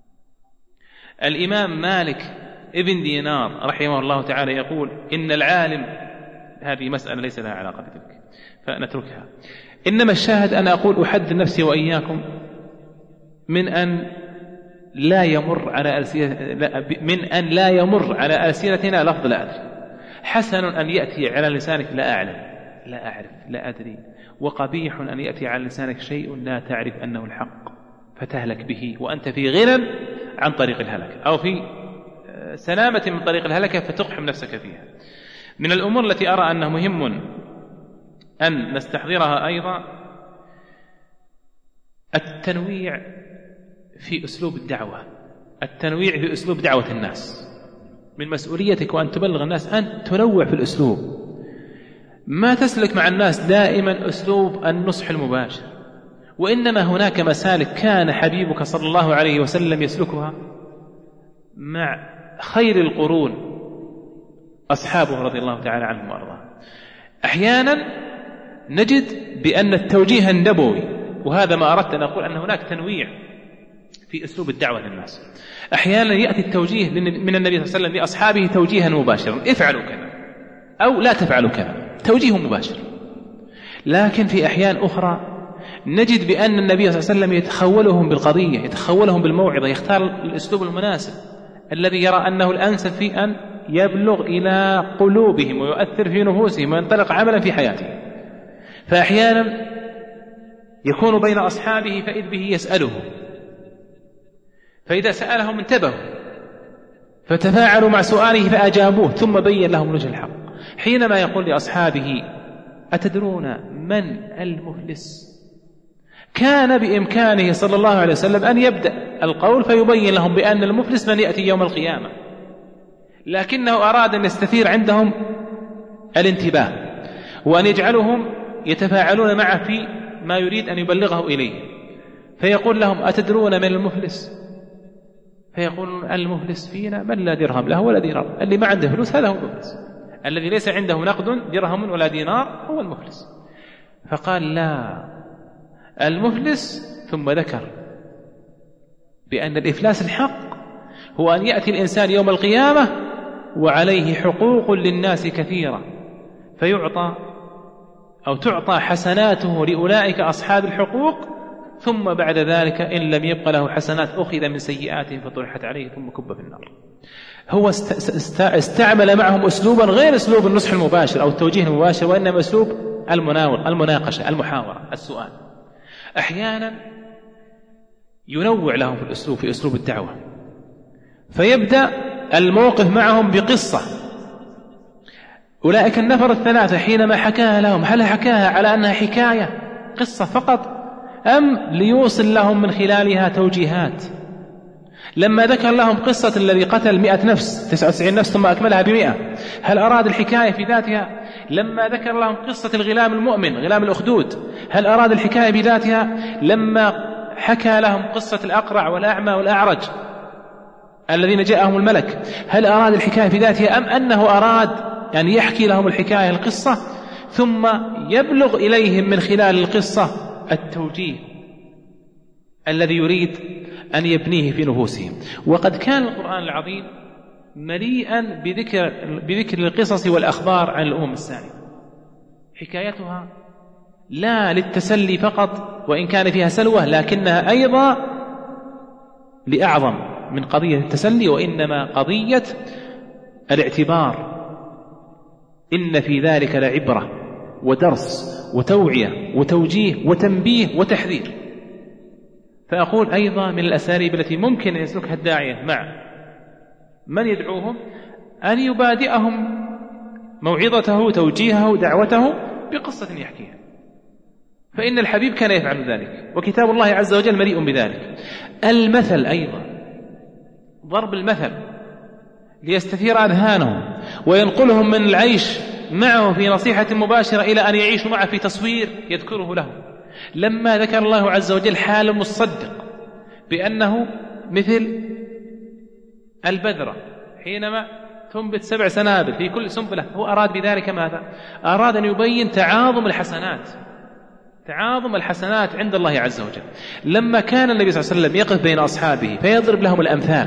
[SPEAKER 3] الإمام مالك ابن دينار رحمه الله تعالى يقول إن العالم، هذه مسألة ليس لها علاقة بتلك فنتركها، إنما الشاهد أنا أقول أحد نفسي وإياكم من أن لا يمر على ألسنة من أن لا يمر على ألسنتنا لفظ لا أدري. حسن أن يأتي على لسانك لا أعلم لا أعرف لا أدري، وقبيح أن يأتي على لسانك شيء لا تعرف أنه الحق فتهلك به وأنت في غنى عن طريق الهلك أو في سلامة من طريق الهلكة فتقحم نفسك فيها. من الأمور التي أرى أنه مهم أن نستحضرها أيضا التنويع في أسلوب الدعوة، التنويع في أسلوب دعوة الناس. من مسؤوليتك وأن تبلغ الناس أن تنوع في الأسلوب، ما تسلك مع الناس دائما أسلوب النصح المباشر، وإنما هناك مسالك كان حبيبك صلى الله عليه وسلم يسلكها مع خير القرون أصحابه رضي الله تعالى عنهم وأرضاه. أحيانا نجد بأن التوجيه النبوي، وهذا ما أردت أن أقول أن هناك تنويع في أسلوب الدعوة للناس. أحيانا يأتي التوجيه من النبي صلى الله عليه وسلم لأصحابه توجيها مباشرا، افعلوا كذا أو لا تفعلوا كذا، توجيه مباشر. لكن في أحيان أخرى نجد بأن النبي صلى الله عليه وسلم يتخولهم بالقضية، يتخولهم بالموعظة، يختار الأسلوب المناسب الذي يرى أنه الأنسب في أن يبلغ إلى قلوبهم ويؤثر في نفوسهم وينطلق عملا في حياتهم. فأحيانا يكون بين أصحابه فإذ به يسألهم، فإذا سألهم انتبهوا فتفاعلوا مع سؤاله فأجابوه، ثم بين لهم وجه الحق. حينما يقول لأصحابه أتدرون من المفلس، كان بإمكانه صلى الله عليه وسلم أن يبدأ القول فيبين لهم بأن المفلس من يأتي يوم القيامة، لكنه أراد أن يستثير عندهم الانتباه وأن يجعلهم يتفاعلون معه في ما يريد أن يبلغه إليه، فيقول لهم: أتدرون من المفلس؟ فيقول: المفلس فينا من لا درهم له ولا دينار. اللي ما عنده فلوس هذا هو المفلس، الذي ليس عنده نقد درهم ولا دينار هو المفلس. فقال: لا، المفلس، ثم ذكر بأن الإفلاس الحق هو أن يأتي الإنسان يوم القيامة وعليه حقوق للناس كثيرة، فيعطى أو تعطى حسناته لأولئك أصحاب الحقوق، ثم بعد ذلك إن لم يبق له حسنات أخذ من سيئاتهم فطرحت عليه ثم كب في النار. هو استعمل معهم أسلوبا غير أسلوب النصح المباشر أو التوجيه المباشر، وإنما أسلوب المناور المناقشة المحاورة السؤال. أحيانا ينوع لهم في الأسلوب في أسلوب الدعوة، فيبدأ الموقف معهم بقصة. أولئك النفر الثلاثة حينما حكاها لهم، هل حكاها على أنها حكاية قصة فقط، أم ليوصل لهم من خلالها توجيهات؟ لما ذكر لهم قصة الذي قتل مئة نفس تسعة وتسعين نفس ثم أكملها بمئة، هل أراد الحكاية في ذاتها؟ لما ذكر لهم قصة الغلام المؤمن غلام الأخدود، هل أراد الحكاية بذاتها؟ لما حكى لهم قصة الأقرع والأعمى والأعرج الذين جاءهم الملك، هل أراد الحكاية في ذاتها، أم أنه أراد أن يعني يحكي لهم الحكاية القصة ثم يبلغ إليهم من خلال القصة التوجيه الذي يريد أن يبنيه في نفوسهم؟ وقد كان القرآن العظيم مليئا بذكر, بذكر القصص والأخبار عن الأمم السابقة، حكايتها لا للتسلي فقط وإن كان فيها سلوة، لكنها أيضا لأعظم من قضية التسلي، وإنما قضية الاعتبار. إن في ذلك لعبرة ودرس وتوعية وتوجيه وتنبيه وتحذير. فأقول أيضا من الأساليب التي ممكن أن يسلكها الداعية مع من يدعوهم أن يبادئهم موعظته توجيهه دعوته بقصة يحكيها، فإن الحبيب كان يفعل ذلك، وكتاب الله عز وجل مليء بذلك. المثل أيضا، ضرب المثل ليستثير أذهانهم وينقلهم من العيش معه في نصيحة مباشرة إلى أن يعيشوا معه في تصوير يذكره لهم. لما ذكر الله عز وجل حال المصدق بأنه مثل البذرة حينما تنبت سبع سنابل في كل سنبلة، هو أراد بذلك ماذا؟ أراد أن يبين تعاظم الحسنات تعاظم الحسنات عند الله عز وجل. لما كان النبي صلى الله عليه وسلم يقف بين أصحابه فيضرب لهم الأمثال،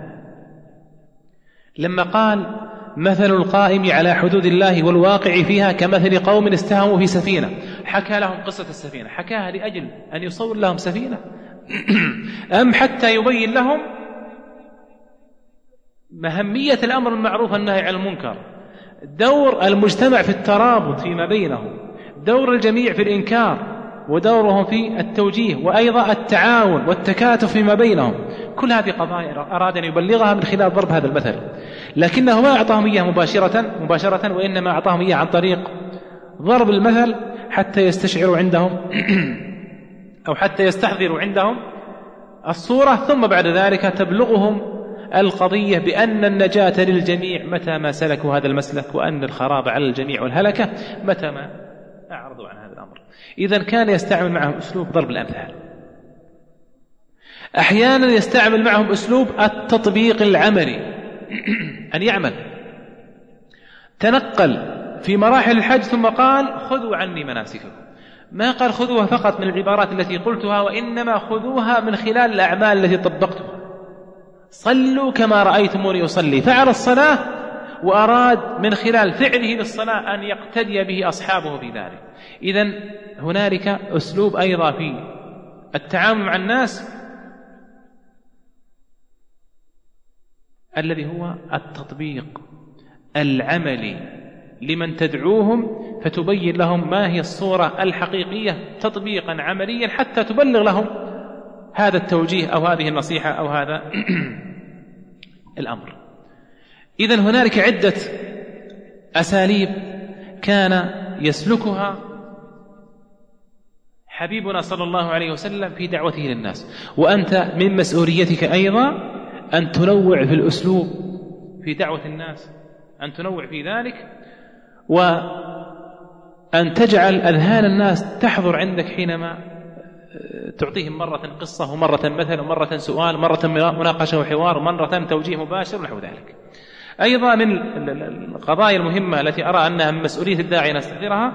[SPEAKER 3] لما قال: مثل القائم على حدود الله والواقع فيها كمثل قوم استهموا في سفينة، حكى لهم قصة السفينة، حكاها لأجل أن يصور لهم سفينة أم حتى يبين لهم مهمية الأمر المعروف والنهي عن المنكر، دور المجتمع في الترابط فيما بينهم، دور الجميع في الإنكار، ودورهم في التوجيه، وأيضا التعاون والتكاتف فيما بينهم. كل هذه قضايا أراد أن يبلغها من خلال ضرب هذا المثل، لكنه ما أعطاهم إياه مباشرة مباشرة وإنما أعطاهم إياه عن طريق ضرب المثل حتى يستشعروا عندهم أو حتى يستحضروا عندهم الصورة، ثم بعد ذلك تبلغهم القضية بأن النجاة للجميع متى ما سلكوا هذا المسلك، وأن الخراب على الجميع والهلكة متى ما أعرضوا عن هذا الأمر. إذن كان يستعمل معهم أسلوب ضرب الأمثال. أحيانا يستعمل معهم أسلوب التطبيق العملي، أن يعمل. تنقل في مراحل الحج ثم قال: خذوا عني مناسككم. ما قال خذوها فقط من العبارات التي قلتها، وإنما خذوها من خلال الأعمال التي طبقتها. صلوا كما رأيتموني أصلي، فعل الصلاة وأراد من خلال فعله للصلاة أن يقتدي به أصحابه في ذلك. إذن هنالك أسلوب أيضا في التعامل مع الناس الذي هو التطبيق العملي لمن تدعوهم، فتبين لهم ما هي الصورة الحقيقية تطبيقا عمليا حتى تبلغ لهم هذا التوجيه أو هذه النصيحة أو هذا الأمر. إذن هنالك عدة أساليب كان يسلكها حبيبنا صلى الله عليه وسلم في دعوته للناس، وأنت من مسؤوليتك أيضا أن تنوع في الأسلوب في دعوة الناس، أن تنوع في ذلك أن تجعل أذهان الناس تحضر عندك حينما تعطيهم مرة قصة ومرة مثل ومرة سؤال ومرة مناقشة وحوار ومرة توجيه مباشر ونحو ذلك. أيضا من القضايا المهمة التي أرى أنها من مسؤولية الداعية نستحضرها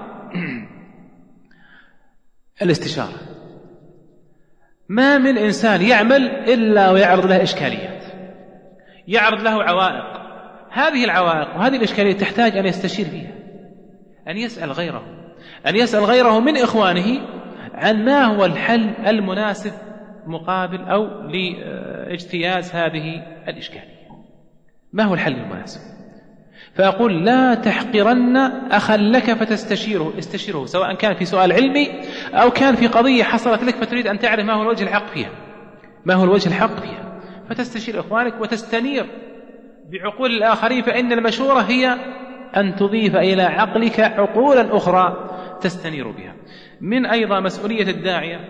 [SPEAKER 3] الاستشارة. ما من إنسان يعمل إلا ويعرض له إشكاليات، يعرض له عوائق. هذه العوائق وهذه الإشكاليات تحتاج أن يستشير فيها، أن يسأل غيره، أن يسأل غيره من إخوانه عن ما هو الحل المناسب مقابل أو لاجتياز هذه الإشكالية. ما هو الحل المناسب؟ فأقول لا تحقرن أخا لك فتستشيره، استشيره سواء كان في سؤال علمي أو كان في قضية حصلت لك فتريد أن تعرف ما هو الوجه الحق فيها، ما هو الوجه الحق فيها، فتستشير إخوانك وتستنير بعقول الآخرين، فإن المشورة هي أن تضيف إلى عقلك عقولا أخرى تستنير بها. من أيضا مسؤولية الداعية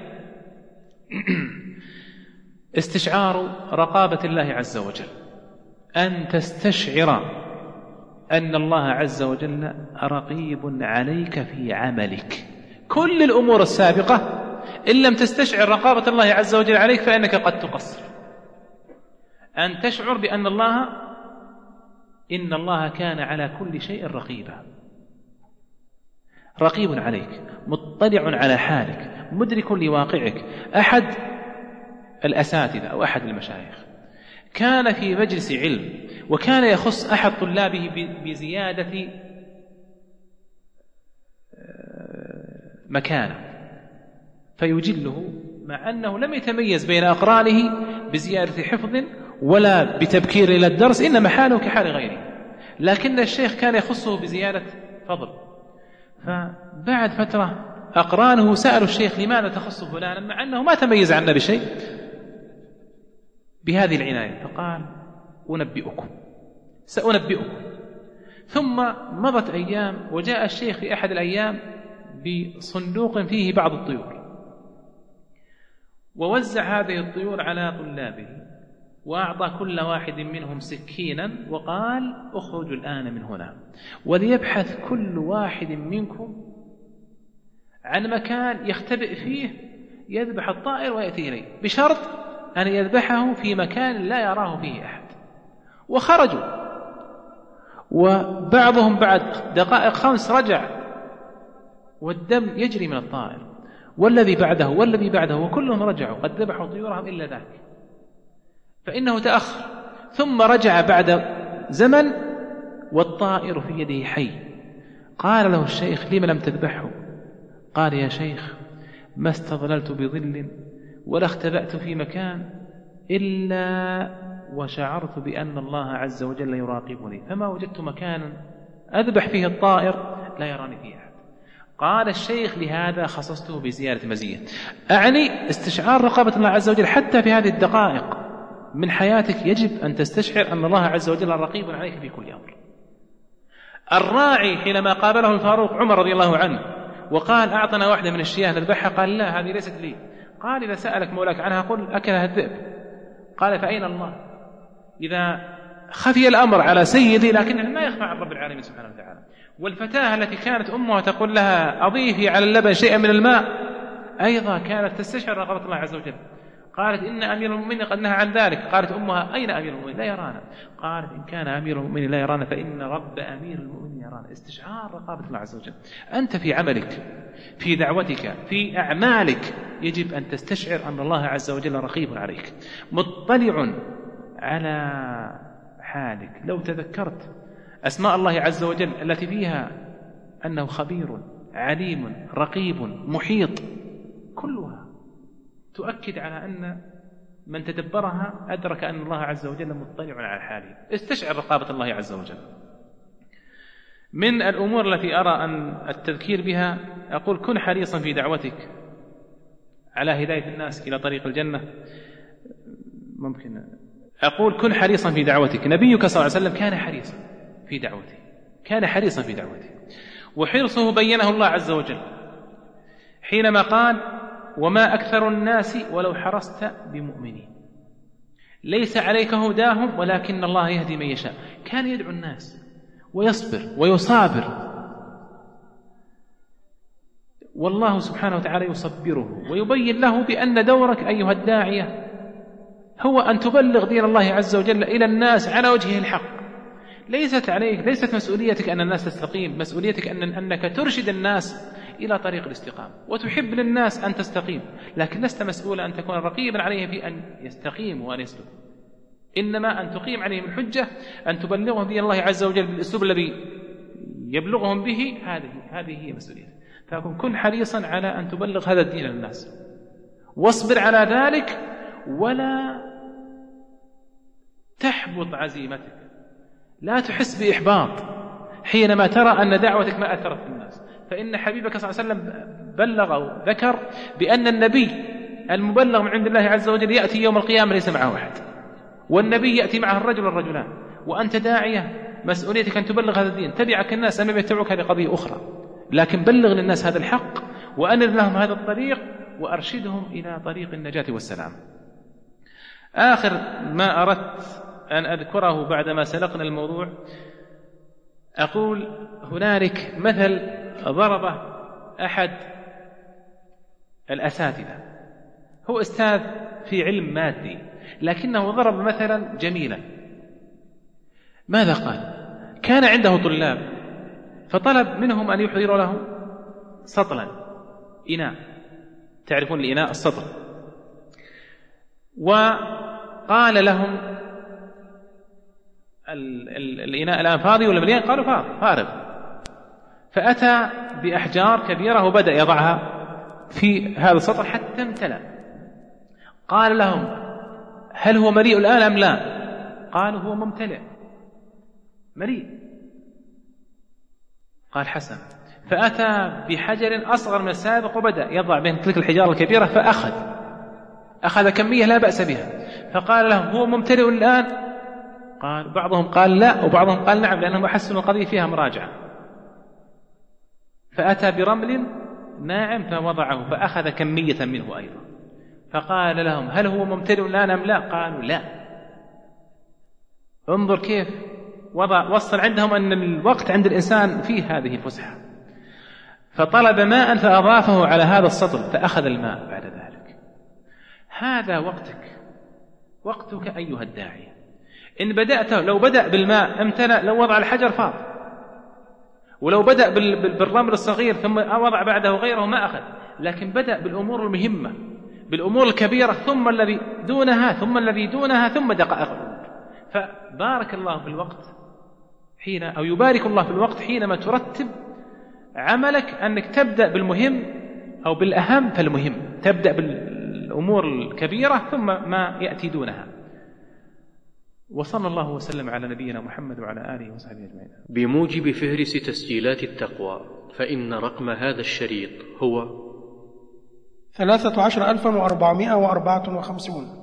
[SPEAKER 3] استشعار رقابة الله عز وجل، أن تستشعر أن الله عز وجل رقيب عليك في عملك. كل الأمور السابقة إن لم تستشعر رقابة الله عز وجل عليك فإنك قد تقصر. أن تشعر بأن الله إن الله كان على كل شيء رقيبا، رقيب عليك، مطلع على حالك، مدرك لواقعك. أحد الأساتذة أو أحد المشايخ كان في مجلس علم وكان يخص أحد طلابه بزيادة مكانه فيجله، مع أنه لم يتميز بين أقرانه بزيادة حفظ ولا بتبكير إلى الدرس، إنما حاله كحال غيره، لكن الشيخ كان يخصه بزيادة فضل. فبعد فترة أقرانه سألوا الشيخ لماذا تخص فلانا مع أنه ما تميز عنا بشيء بهذه العناية؟ فقال أنبئكم، سأنبئكم. ثم مضت أيام وجاء الشيخ في أحد الأيام بصندوق فيه بعض الطيور، ووزع هذه الطيور على طلابه وأعطى كل واحد منهم سكينا وقال اخرجوا الآن من هنا، وليبحث كل واحد منكم عن مكان يختبئ فيه يذبح الطائر ويأتي إليه، بشرط أن يذبحه في مكان لا يراه فيه أحد. وخرجوا، وبعضهم بعد دقائق خمس رجع والدم يجري من الطائر، والذي بعده والذي بعده وكلهم رجعوا قد ذبحوا طيورهم إلا ذاك، فإنه تأخر. ثم رجع بعد زمن والطائر في يده حي. قال له الشيخ لم لم تذبحه؟ قال يا شيخ ما استظللت بظل ولا اختبأت في مكان إلا وشعرت بأن الله عز وجل يراقبني، فما وجدت مكانا أذبح فيه الطائر لا يراني فيه أحد. قال الشيخ لهذا خصصته بزيادة مزية. أعني استشعار رقابة الله عز وجل حتى في هذه الدقائق من حياتك يجب أن تستشعر أن الله عز وجل رقيب عليك في كل أمر. الراعي حينما قابله الفاروق عمر رضي الله عنه وقال أعطنا واحدة من الشياه نذبحها، قال لا هذه ليست لي. قال إذا سألك مولاك عنها قل أكلها الذئب. قال فأين الله؟ إذا خفي الأمر على سيدي لكنه ما يخفى عن رب العالمين سبحانه وتعالى. والفتاة التي كانت أمها تقول لها أضيفي على اللبن شيئا من الماء أيضا كانت تستشعر رقابة الله عز وجل. قالت إن أمير المؤمنين قد نهى عن ذلك. قالت أمها أين أمير المؤمنين؟ لا يرانا. قالت إن كان أمير المؤمنين لا يرانا فإن رب أمير المؤمنين يرانا. استشعار رقابة الله عز وجل. أنت في عملك، في دعوتك، في أعمالك يجب أن تستشعر أن الله عز وجل رقيب عليك، مطلع على حالك. لو تذكرت أسماء الله عز وجل التي فيها أنه خبير عليم رقيب محيط، كلها تؤكد على أن من تدبرها أدرك أن الله عز وجل مطلع على حاله. استشعر رقابة الله عز وجل. من الأمور التي أرى أن التذكير بها أقول كن حريصا في دعوتك على هداية الناس إلى طريق الجنة. ممكن أقول كن حريصا في دعوتك. نبيك صلى الله عليه وسلم كان حريصا في دعوته، كان حريصا في دعوته، وحرصه بينه الله عز وجل حينما قال وما أكثر الناس ولو حرصت بمؤمنين، ليس عليك هداهم ولكن الله يهدي من يشاء. كان يدعو الناس ويصبر ويصابر والله سبحانه وتعالى يصبره ويبين له بأن دورك أيها الداعية هو أن تبلغ دين الله عز وجل إلى الناس على وجهه الحق. ليست عليك، ليست مسؤوليتك أن الناس تستقيم، مسؤوليتك أن أنك ترشد الناس إلى طريق الاستقامة، وتحب للناس أن تستقيم، لكن لست مسؤولا أن تكون رقيبا عليهم في أن يستقيموا وأن يسلكوا، إنما أن تقيم عليهم الحجة، أن تبلغهم دين الله عز وجل بالأسلوب الذي يبلغهم به. هذه هذه هي مسؤوليتك. فكن كن حريصا على أن تبلغ هذا الدين للناس، واصبر على ذلك ولا تحبط عزيمتك، لا تحس بإحباط حينما ترى أن دعوتك ما أثرت في الناس. فإن حبيبك صلى الله عليه وسلم بلغ أو ذكر بأن النبي المبلغ من عند الله عز وجل يأتي يوم القيامة ليس معه أحد، والنبي يأتي معه الرجل والرجلان، وأنت داعية مسؤوليتك أن تبلغ هذا الدين. تبعك الناس أم يتبعك هذه قضية أخرى، لكن بلغ للناس هذا الحق وأنر لهم هذا الطريق وأرشدهم إلى طريق النجاة والسلام. آخر ما أردت أن أذكره بعدما سلقنا الموضوع، أقول هنالك مثل ضربه أحد الأساتذة، هو أستاذ في علم مادي، لكنه ضرب مثلا جميلا. ماذا قال؟ كان عنده طلاب فطلب منهم أن يحضروا له سطلا، إناء، تعرفون الإناء السطل، وقال لهم الإناء الآن فاضي ولا مليان؟ قالوا فاضي فارغ. فأتى بأحجار كبيرة وبدأ يضعها في هذا السطل حتى امتلأ. قال لهم هل هو مليء الآن أم لا؟ قالوا هو ممتلئ مليء. قال حسن. فأتى بحجر أصغر من السابق وبدأ يضع بين تلك الحجارة الكبيرة، فأخذ أخذ كمية لا بأس بها. فقال لهم هو ممتلئ الآن؟ قال بعضهم قال لا وبعضهم قال نعم، لأنهم أحسنوا القضية فيها مراجعة. فأتى برمل ناعم فوضعه فأخذ كمية منه أيضا. فقال لهم هل هو ممتلئ الآن أم لا؟ قالوا لا. انظر كيف وضع وصل عندهم أن الوقت عند الإنسان فيه هذه فسحة. فطلب ماء فأضافه على هذا السطل فأخذ الماء بعد ذلك. هذا وقتك، وقتك أيها الداعي. إن بدأت لو بدأ بالماء امتلأ، لو وضع الحجر فاض، ولو بدأ بالرمل الصغير ثم وضع بعده غيره ما أخذ، لكن بدأ بالأمور المهمة، بالأمور الكبيرة، ثم الذي دونها ثم الذي دونها ثم دقائق الأمور. فبارك الله في الوقت حين أو يبارك الله في الوقت حينما ترتب عملك، أنك تبدأ بالمهم أو بالأهم فالمهم، تبدأ بالأمور الكبيرة ثم ما يأتي دونها. وصلى الله وسلم على نبينا محمد وعلى آله وصحبه أجمعين.
[SPEAKER 1] بموجب فهرس تسجيلات التقوى، فإن رقم هذا الشريط هو
[SPEAKER 2] ثلاثة عشر ألفا وأربعمائة وأربعة وخمسون.